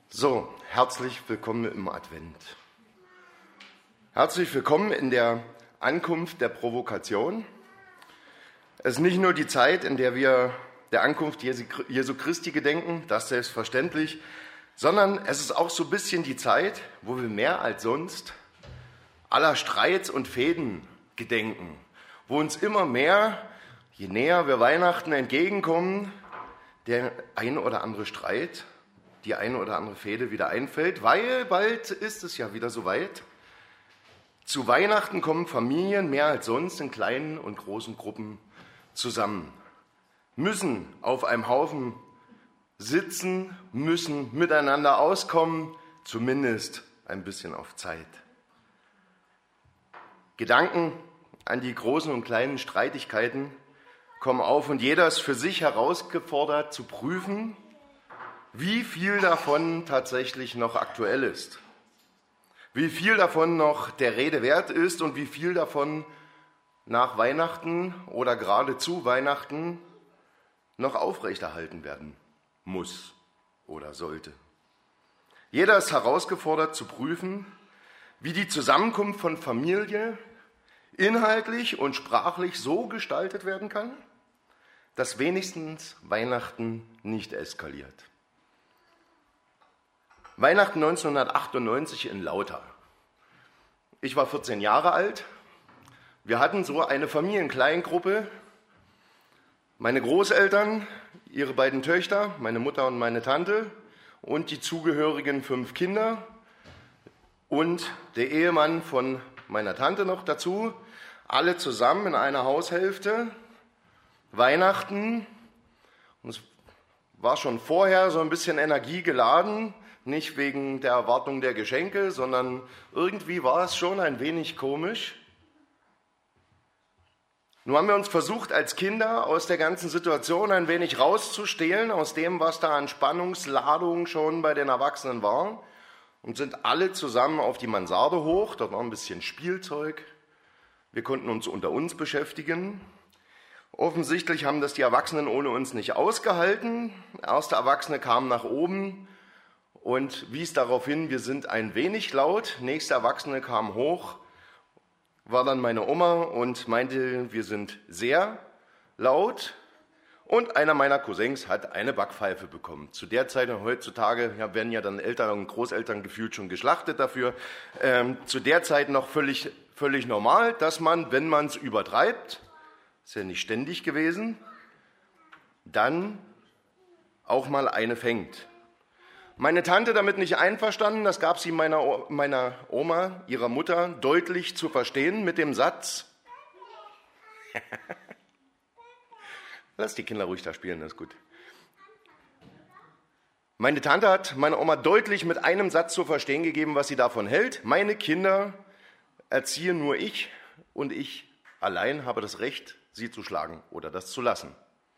So, herzlich willkommen im Advent. Herzlich willkommen in der Ankunft der Provokation. Es ist nicht nur die Zeit, in der wir der Ankunft Jesu Christi gedenken, das selbstverständlich, sondern es ist auch so ein bisschen die Zeit, wo wir mehr als sonst aller Streits und Fehden gedenken, wo uns immer mehr, je näher wir Weihnachten entgegenkommen, der ein oder andere Streit, die eine oder andere Fehde wieder einfällt, weil bald ist es ja wieder soweit. Zu Weihnachten kommen Familien mehr als sonst in kleinen und großen Gruppen zusammen, müssen auf einem Haufen sitzen, müssen miteinander auskommen, zumindest ein bisschen auf Zeit. Gedanken an die großen und kleinen Streitigkeiten kommen auf und jeder ist für sich herausgefordert zu prüfen, wie viel davon tatsächlich noch aktuell ist, wie viel davon noch der Rede wert ist und wie viel davon nach Weihnachten oder gerade zu Weihnachten noch aufrechterhalten werden muss oder sollte. Jeder ist herausgefordert zu prüfen, wie die Zusammenkunft von Familie inhaltlich und sprachlich so gestaltet werden kann, dass wenigstens Weihnachten nicht eskaliert. Weihnachten 1998 in Lauter. Ich war 14 Jahre alt. Wir hatten so eine Familienkleingruppe. Meine Großeltern, ihre beiden Töchter, meine Mutter und meine Tante und die zugehörigen 5 Kinder und der Ehemann von meiner Tante noch dazu. Alle zusammen in einer Haushälfte. Weihnachten. Und es war schon vorher so ein bisschen Energie geladen. Nicht wegen der Erwartung der Geschenke, sondern irgendwie war es schon ein wenig komisch. Nun haben wir uns versucht, als Kinder aus der ganzen Situation ein wenig rauszustehlen, aus dem, was da an Spannungsladung schon bei den Erwachsenen war, und sind alle zusammen auf die Mansarde hoch. Dort war ein bisschen Spielzeug. Wir konnten uns unter uns beschäftigen. Offensichtlich haben das die Erwachsenen ohne uns nicht ausgehalten. Erste Erwachsene kamen nach oben und wies darauf hin, wir sind ein wenig laut. Nächste Erwachsene kam hoch, war dann meine Oma und meinte, wir sind sehr laut. Und einer meiner Cousins hat eine Backpfeife bekommen. Zu der Zeit, heutzutage werden ja dann Eltern und Großeltern gefühlt schon geschlachtet dafür, zu der Zeit noch völlig normal, dass man, wenn man es übertreibt, ist ja nicht ständig gewesen, dann auch mal eine fängt. Meine Tante damit nicht einverstanden, das gab sie meiner Oma, ihrer Mutter, deutlich zu verstehen mit dem Satz, lass die Kinder ruhig da spielen, das ist gut. Meine Tante hat meiner Oma deutlich mit einem Satz zu verstehen gegeben, was sie davon hält. Meine Kinder erziehe nur ich und ich allein habe das Recht, sie zu schlagen oder das zu lassen.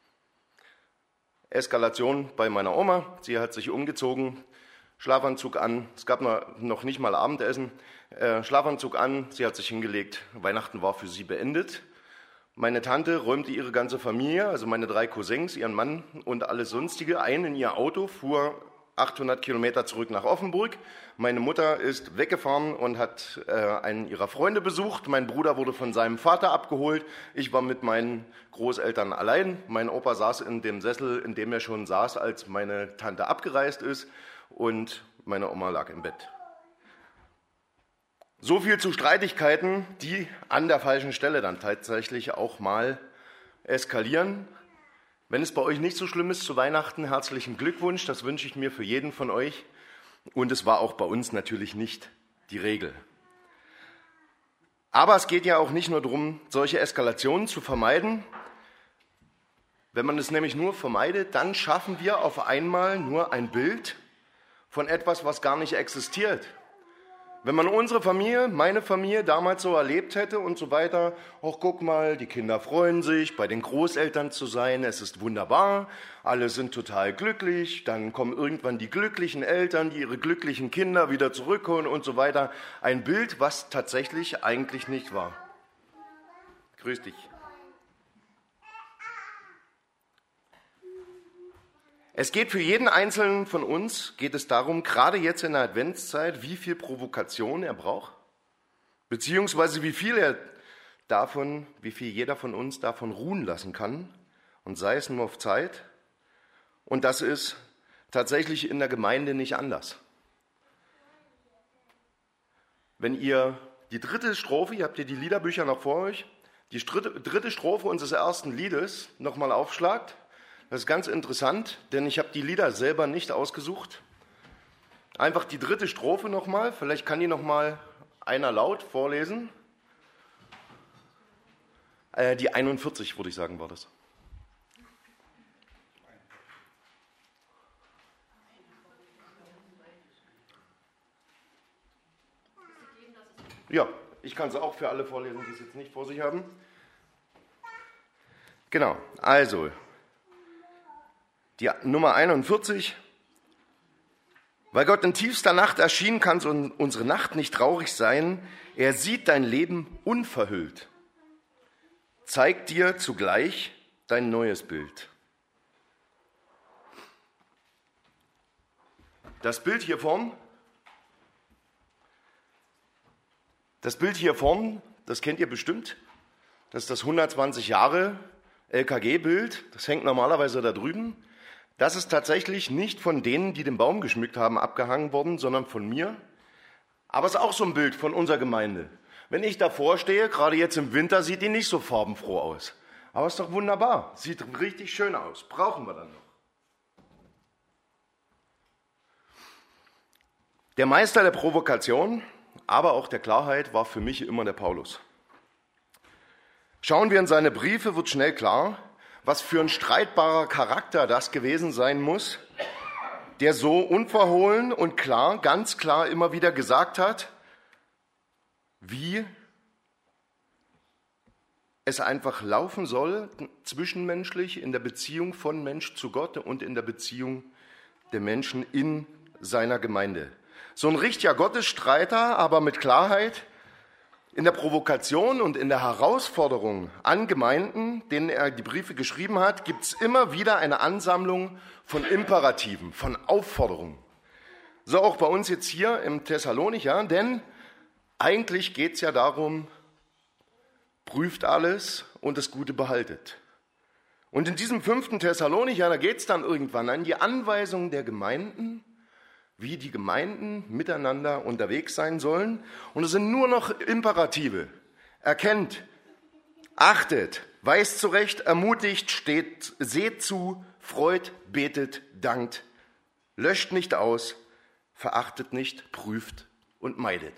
Eskalation bei meiner Oma. Sie hat sich umgezogen, Schlafanzug an. Es gab noch nicht mal Abendessen. Schlafanzug an, sie hat sich hingelegt. Weihnachten war für sie beendet. Meine Tante räumte ihre ganze Familie, also meine 3 Cousins, ihren Mann und alles Sonstige ein in ihr Auto, fuhr 800 Kilometer zurück nach Offenburg. Meine Mutter ist weggefahren und hat einen ihrer Freunde besucht. Mein Bruder wurde von seinem Vater abgeholt. Ich war mit meinen Großeltern allein. Mein Opa saß in dem Sessel, in dem er schon saß, als meine Tante abgereist ist. Und meine Oma lag im Bett. So viel zu Streitigkeiten, die an der falschen Stelle dann tatsächlich auch mal eskalieren. Wenn es bei euch nicht so schlimm ist zu Weihnachten, herzlichen Glückwunsch, das wünsche ich mir für jeden von euch. Und es war auch bei uns natürlich nicht die Regel. Aber es geht ja auch nicht nur darum, solche Eskalationen zu vermeiden. Wenn man es nämlich nur vermeidet, dann schaffen wir auf einmal nur ein Bild von etwas, was gar nicht existiert. Wenn man unsere Familie, meine Familie damals so erlebt hätte und so weiter, ach guck mal, die Kinder freuen sich, bei den Großeltern zu sein, es ist wunderbar, alle sind total glücklich, dann kommen irgendwann die glücklichen Eltern, die ihre glücklichen Kinder wieder zurückholen und so weiter. Ein Bild, was tatsächlich eigentlich nicht war. Grüß dich. Es geht für jeden Einzelnen von uns, geht es darum, gerade jetzt in der Adventszeit, wie viel Provokation er braucht, beziehungsweise wie viel jeder von uns davon ruhen lassen kann, und sei es nur auf Zeit. Und das ist tatsächlich in der Gemeinde nicht anders. Wenn ihr die dritte Strophe, ihr habt ja die Liederbücher noch vor euch, die dritte Strophe unseres ersten Liedes nochmal aufschlagt, das ist ganz interessant, denn ich habe die Lieder selber nicht ausgesucht. Einfach die dritte Strophe nochmal, vielleicht kann die nochmal einer laut vorlesen. Die 41, würde ich sagen, war das. Ja, ich kann es auch für alle vorlesen, die es jetzt nicht vor sich haben. Genau, also die Nummer 41. Weil Gott in tiefster Nacht erschien, kann unsere Nacht nicht traurig sein. Er sieht dein Leben unverhüllt, zeigt dir zugleich dein neues Bild. Das Bild hier vorn, das kennt ihr bestimmt. Das ist das 120 Jahre LKG-Bild. Das hängt normalerweise da drüben. Das ist tatsächlich nicht von denen, die den Baum geschmückt haben, abgehangen worden, sondern von mir. Aber es ist auch so ein Bild von unserer Gemeinde. Wenn ich davor stehe, gerade jetzt im Winter, sieht die nicht so farbenfroh aus. Aber ist doch wunderbar. Sieht richtig schön aus. Brauchen wir dann noch. Der Meister der Provokation, aber auch der Klarheit war für mich immer der Paulus. Schauen wir in seine Briefe, wird schnell klar, was für ein streitbarer Charakter das gewesen sein muss, der so unverhohlen und klar, ganz klar immer wieder gesagt hat, wie es einfach laufen soll, zwischenmenschlich, in der Beziehung von Mensch zu Gott und in der Beziehung der Menschen in seiner Gemeinde. So ein richtiger Gottesstreiter, aber mit Klarheit, in der Provokation und in der Herausforderung an Gemeinden, denen er die Briefe geschrieben hat, gibt es immer wieder eine Ansammlung von Imperativen, von Aufforderungen. So auch bei uns jetzt hier im Thessalonicher, denn eigentlich geht es ja darum, prüft alles und das Gute behaltet. Und in diesem 5. Thessalonicher, da geht es dann irgendwann an die Anweisung der Gemeinden, wie die Gemeinden miteinander unterwegs sein sollen. Und es sind nur noch Imperative. Erkennt, achtet, weist zurecht, ermutigt, seht zu, freut, betet, dankt, löscht nicht aus, verachtet nicht, prüft und meidet.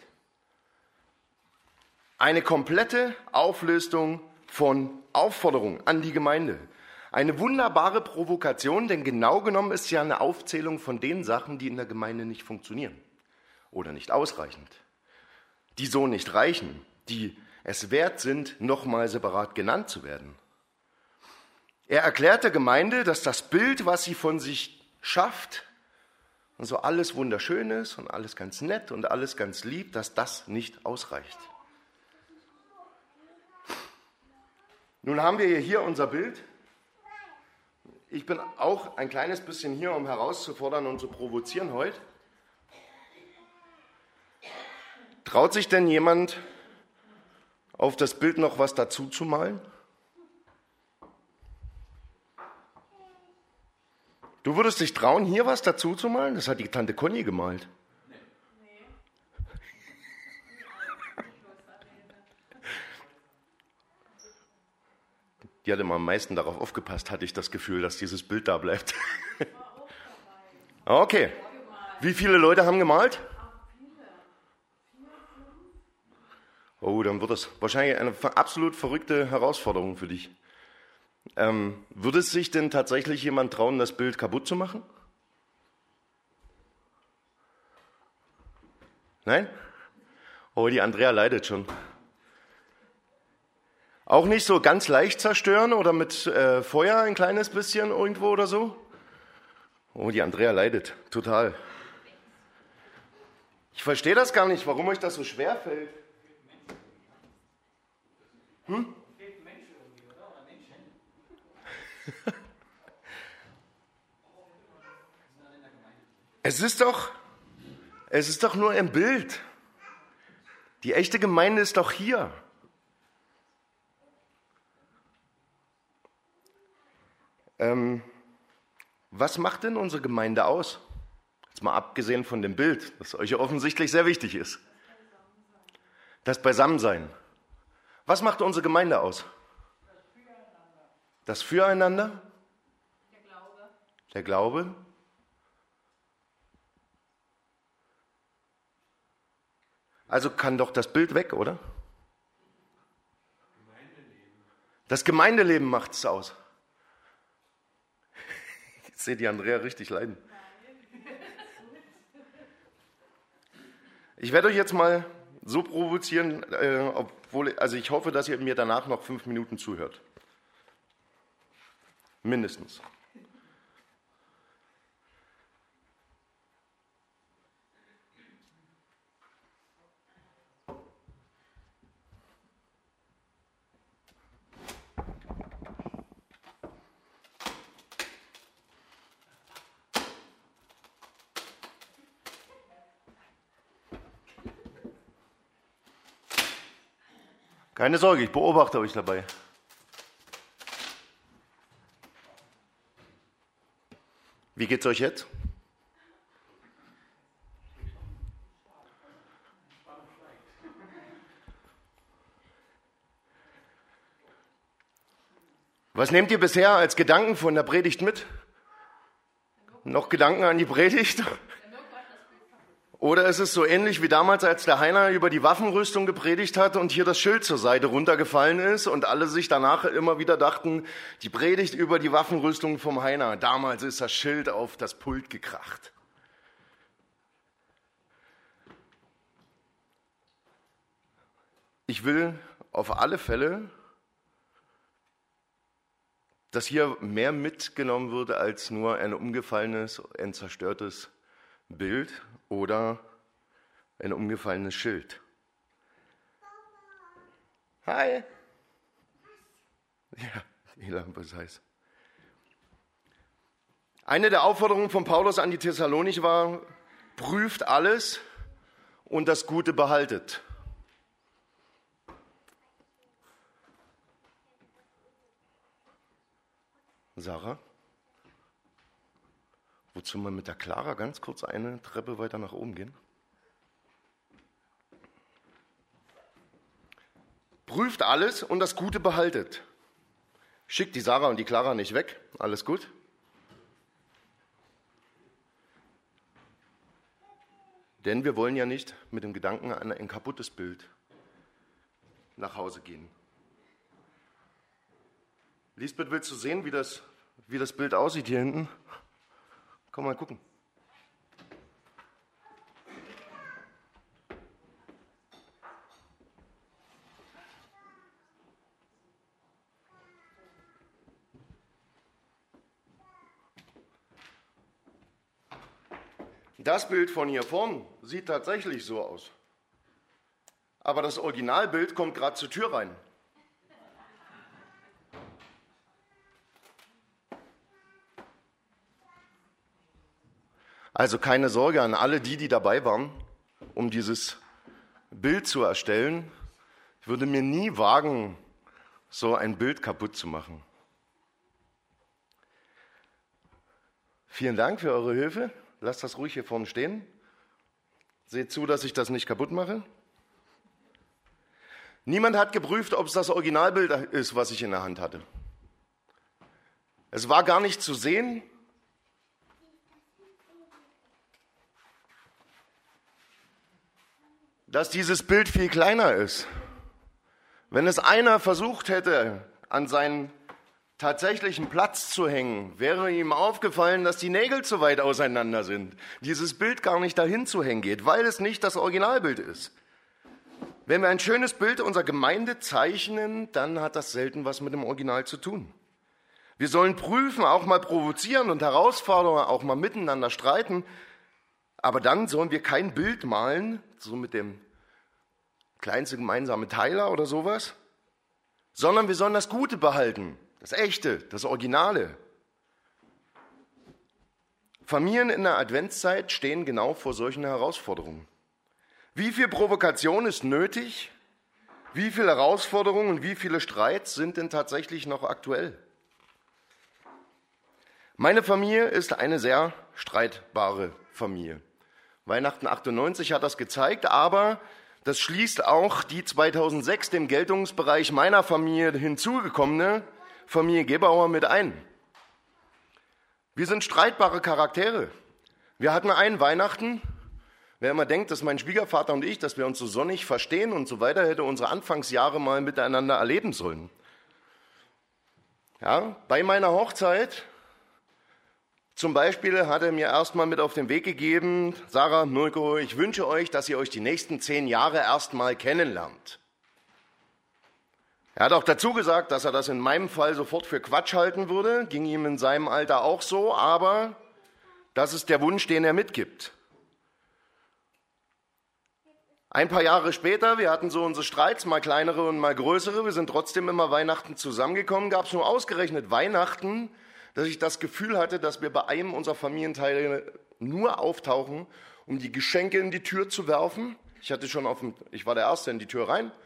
Eine komplette Auflistung von Aufforderungen an die Gemeinde. Eine wunderbare Provokation, denn genau genommen ist ja eine Aufzählung von den Sachen, die in der Gemeinde nicht funktionieren oder nicht ausreichend, die so nicht reichen, die es wert sind, nochmal separat genannt zu werden. Er erklärt der Gemeinde, dass das Bild, was sie von sich schafft, und so alles wunderschön ist und alles ganz nett und alles ganz lieb, dass das nicht ausreicht. Nun haben wir hier unser Bild. Ich bin auch ein kleines bisschen hier, um herauszufordern und zu provozieren heute. Traut sich denn jemand, auf das Bild noch was dazu zu malen? Du würdest dich trauen, hier was dazu zu malen? Das hat die Tante Conny gemalt. Die hat immer am meisten darauf aufgepasst, hatte ich das Gefühl, dass dieses Bild da bleibt. Okay. Wie viele Leute haben gemalt? Oh, dann wird das wahrscheinlich eine absolut verrückte Herausforderung für dich. Würde es sich denn tatsächlich jemand trauen, das Bild kaputt zu machen? Nein? Oh, die Andrea leidet schon. Auch nicht so ganz leicht zerstören oder mit Feuer ein kleines bisschen irgendwo oder so? Oh, die Andrea leidet, total. Ich verstehe das gar nicht, warum euch das so schwer fällt. Es ist doch nur ein Bild. Die echte Gemeinde ist doch hier. Was macht denn unsere Gemeinde aus? Jetzt mal abgesehen von dem Bild, das euch ja offensichtlich sehr wichtig ist. Das Beisammensein. Was macht unsere Gemeinde aus? Das Füreinander? Der Glaube? Also kann doch das Bild weg, oder? Das Gemeindeleben macht es aus. Ich sehe die Andrea richtig leiden. Ich werde euch jetzt mal so provozieren, also ich hoffe, dass ihr mir danach noch 5 Minuten zuhört. Mindestens. Keine Sorge, ich beobachte euch dabei. Wie geht's euch jetzt? Was nehmt ihr bisher als Gedanken von der Predigt mit? Noch Gedanken an die Predigt? Oder ist es so ähnlich wie damals, als der Heiner über die Waffenrüstung gepredigt hat und hier das Schild zur Seite runtergefallen ist und alle sich danach immer wieder dachten, die Predigt über die Waffenrüstung vom Heiner, damals ist das Schild auf das Pult gekracht. Ich will auf alle Fälle, dass hier mehr mitgenommen würde als nur ein umgefallenes, ein zerstörtes Bild oder ein umgefallenes Schild. Hi. Ja, die Lampe ist heiß. Eine der Aufforderungen von Paulus an die Thessalonicher war, prüft alles und das Gute behaltet. Sarah? Wozu wir mit der Clara ganz kurz eine Treppe weiter nach oben gehen? Prüft alles und das Gute behaltet. Schickt die Sarah und die Clara nicht weg. Alles gut? Denn wir wollen ja nicht mit dem Gedanken an ein kaputtes Bild nach Hause gehen. Lisbeth, willst du sehen, wie das Bild aussieht hier hinten? Komm mal gucken. Das Bild von hier vorn sieht tatsächlich so aus. Aber das Originalbild kommt gerade zur Tür rein. Also keine Sorge an alle die dabei waren, um dieses Bild zu erstellen. Ich würde mir nie wagen, so ein Bild kaputt zu machen. Vielen Dank für eure Hilfe. Lasst das ruhig hier vorne stehen. Seht zu, dass ich das nicht kaputt mache. Niemand hat geprüft, ob es das Originalbild ist, was ich in der Hand hatte. Es war gar nicht zu sehen. Dass dieses Bild viel kleiner ist. Wenn es einer versucht hätte, an seinen tatsächlichen Platz zu hängen, wäre ihm aufgefallen, dass die Nägel zu weit auseinander sind. Dieses Bild gar nicht dahin zu hängen geht, weil es nicht das Originalbild ist. Wenn wir ein schönes Bild unserer Gemeinde zeichnen, dann hat das selten was mit dem Original zu tun. Wir sollen prüfen, auch mal provozieren und herausfordern, auch mal miteinander streiten. Aber dann sollen wir kein Bild malen, so mit dem kleinste gemeinsame Teiler oder sowas, sondern wir sollen das Gute behalten, das Echte, das Originale. Familien in der Adventszeit stehen genau vor solchen Herausforderungen. Wie viel Provokation ist nötig? Wie viele Herausforderungen und wie viele Streits sind denn tatsächlich noch aktuell? Meine Familie ist eine sehr streitbare Familie. Weihnachten 98 hat das gezeigt, aber das schließt auch die 2006 dem Geltungsbereich meiner Familie hinzugekommene Familie Gebauer mit ein. Wir sind streitbare Charaktere. Wir hatten einen Weihnachten, wer immer denkt, dass mein Schwiegervater und ich, dass wir uns so sonnig verstehen und so weiter, hätte unsere Anfangsjahre mal miteinander erleben sollen. Ja, bei meiner Hochzeit zum Beispiel hat er mir erstmal mit auf den Weg gegeben, Sarah, Mirko, ich wünsche euch, dass ihr euch die nächsten 10 Jahre erstmal kennenlernt. Er hat auch dazu gesagt, dass er das in meinem Fall sofort für Quatsch halten würde, ging ihm in seinem Alter auch so, aber das ist der Wunsch, den er mitgibt. Ein paar Jahre später, wir hatten so unsere Streits, mal kleinere und mal größere, wir sind trotzdem immer Weihnachten zusammengekommen, gab es nur ausgerechnet Weihnachten, dass ich das Gefühl hatte, dass wir bei einem unserer Familienteile nur auftauchen, um die Geschenke in die Tür zu werfen. Ich war der Erste in die Tür rein.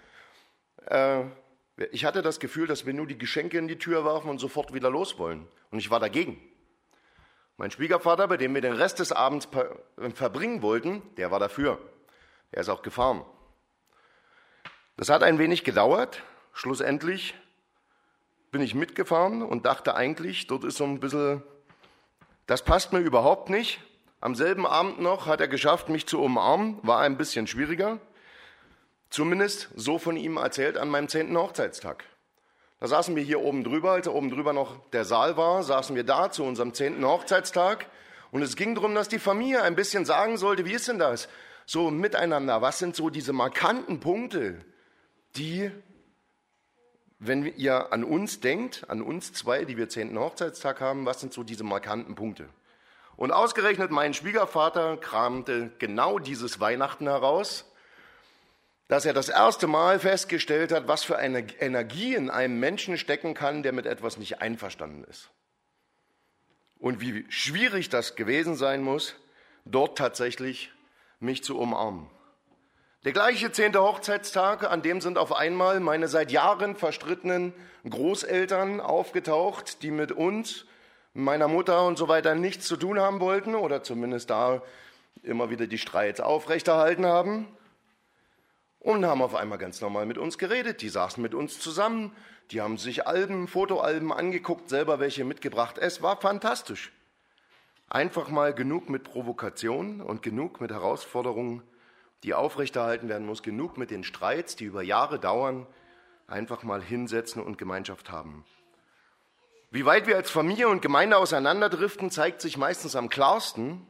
Ich hatte das Gefühl, dass wir nur die Geschenke in die Tür werfen und sofort wieder los wollen. Und ich war dagegen. Mein Schwiegervater, bei dem wir den Rest des Abends verbringen wollten, der war dafür. Er ist auch gefahren. Das hat ein wenig gedauert. Schlussendlich bin ich mitgefahren und dachte eigentlich, dort ist so ein bisschen, das passt mir überhaupt nicht. Am selben Abend noch hat er geschafft, mich zu umarmen, war ein bisschen schwieriger. Zumindest so von ihm erzählt an meinem 10. Hochzeitstag. Da saßen wir hier oben drüber, als oben drüber noch der Saal war, saßen wir da zu unserem 10. Hochzeitstag und es ging darum, dass die Familie ein bisschen sagen sollte, wie ist denn das so miteinander, was sind so diese markanten Punkte, die, wenn ihr an uns denkt, an uns zwei, die wir 10. Hochzeitstag haben, was sind so diese markanten Punkte? Und ausgerechnet mein Schwiegervater kramte genau dieses Weihnachten heraus, dass er das erste Mal festgestellt hat, was für eine Energie in einem Menschen stecken kann, der mit etwas nicht einverstanden ist. Und wie schwierig das gewesen sein muss, dort tatsächlich mich zu umarmen. Der gleiche 10. Hochzeitstag, an dem sind auf einmal meine seit Jahren verstrittenen Großeltern aufgetaucht, die mit uns, meiner Mutter und so weiter nichts zu tun haben wollten oder zumindest da immer wieder die Streits aufrechterhalten haben und haben auf einmal ganz normal mit uns geredet. Die saßen mit uns zusammen, die haben sich Fotoalben angeguckt, selber welche mitgebracht. Es war fantastisch. Einfach mal genug mit Provokationen und genug mit Herausforderungen, die aufrechterhalten werden muss, genug mit den Streits, die über Jahre dauern, einfach mal hinsetzen und Gemeinschaft haben. Wie weit wir als Familie und Gemeinde auseinanderdriften, zeigt sich meistens am klarsten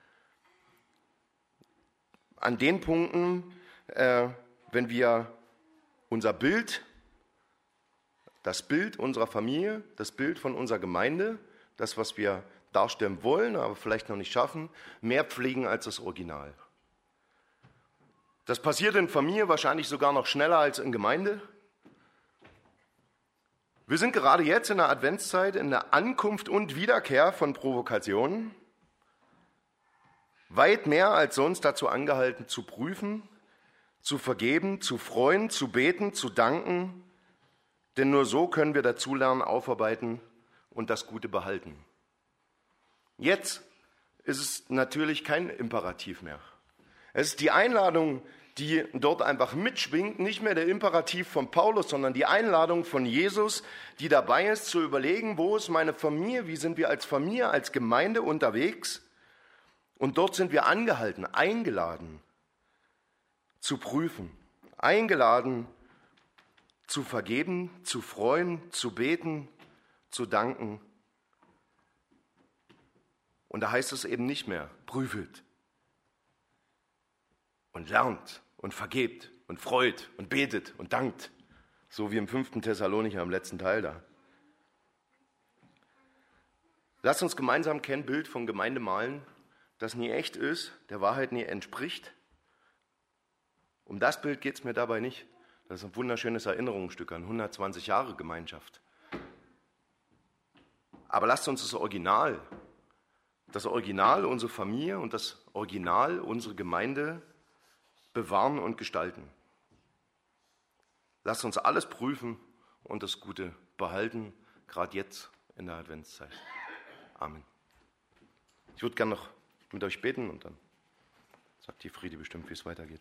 an den Punkten, wenn wir unser Bild, das Bild unserer Familie, das Bild von unserer Gemeinde, das, was wir darstellen wollen, aber vielleicht noch nicht schaffen, mehr pflegen als das Original. Das passiert in Familie wahrscheinlich sogar noch schneller als in Gemeinde. Wir sind gerade jetzt in der Adventszeit in der Ankunft und Wiederkehr von Provokationen, weit mehr als sonst dazu angehalten, zu prüfen, zu vergeben, zu freuen, zu beten, zu danken, denn nur so können wir dazulernen, aufarbeiten und das Gute behalten. Jetzt ist es natürlich kein Imperativ mehr. Es ist die Einladung, die dort einfach mitschwingt, nicht mehr der Imperativ von Paulus, sondern die Einladung von Jesus, die dabei ist, zu überlegen, wo ist meine Familie, wie sind wir als Familie, als Gemeinde unterwegs? Und dort sind wir angehalten, eingeladen zu prüfen, eingeladen zu vergeben, zu freuen, zu beten, zu danken. Und da heißt es eben nicht mehr, prüfet und lernt und vergebt und freut und betet und dankt, so wie im 5. Thessalonicher im letzten Teil da. Lasst uns gemeinsam kein Bild von Gemeinde malen, das nie echt ist, der Wahrheit nie entspricht. Um das Bild geht es mir dabei nicht. Das ist ein wunderschönes Erinnerungsstück an 120 Jahre Gemeinschaft. Aber lasst uns das Original das Original, unsere Familie und das Original, unsere Gemeinde bewahren und gestalten. Lass uns alles prüfen und das Gute behalten, gerade jetzt in der Adventszeit. Amen. Ich würde gerne noch mit euch beten und dann sagt die Friede bestimmt, wie es weitergeht.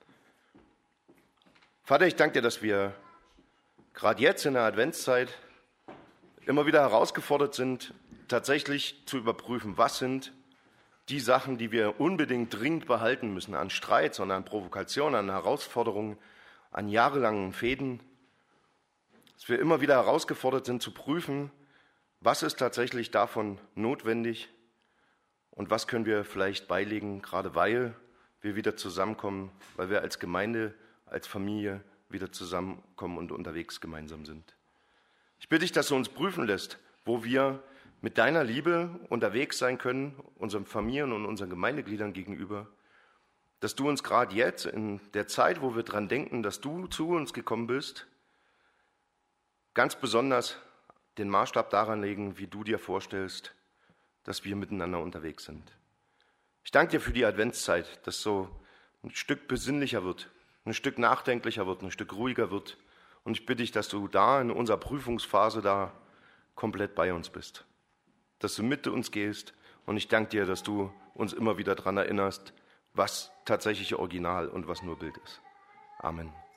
Vater, ich danke dir, dass wir gerade jetzt in der Adventszeit immer wieder herausgefordert sind, tatsächlich zu überprüfen, was sind die Sachen, die wir unbedingt dringend behalten müssen, an Streits und an Provokationen, an Herausforderungen, an jahrelangen Fehden, dass wir immer wieder herausgefordert sind zu prüfen, was ist tatsächlich davon notwendig und was können wir vielleicht beilegen, gerade weil wir wieder zusammenkommen, weil wir als Gemeinde, als Familie wieder zusammenkommen und unterwegs gemeinsam sind. Ich bitte dich, dass du uns prüfen lässt, wo wir mit deiner Liebe unterwegs sein können, unseren Familien und unseren Gemeindegliedern gegenüber, dass du uns gerade jetzt, in der Zeit, wo wir dran denken, dass du zu uns gekommen bist, ganz besonders den Maßstab daran legen, wie du dir vorstellst, dass wir miteinander unterwegs sind. Ich danke dir für die Adventszeit, dass so ein Stück besinnlicher wird, ein Stück nachdenklicher wird, ein Stück ruhiger wird. Und ich bitte dich, dass du da in unserer Prüfungsphase da komplett bei uns bist, dass du mit uns gehst. Und ich danke dir, dass du uns immer wieder daran erinnerst, was tatsächlich Original und was nur Bild ist. Amen.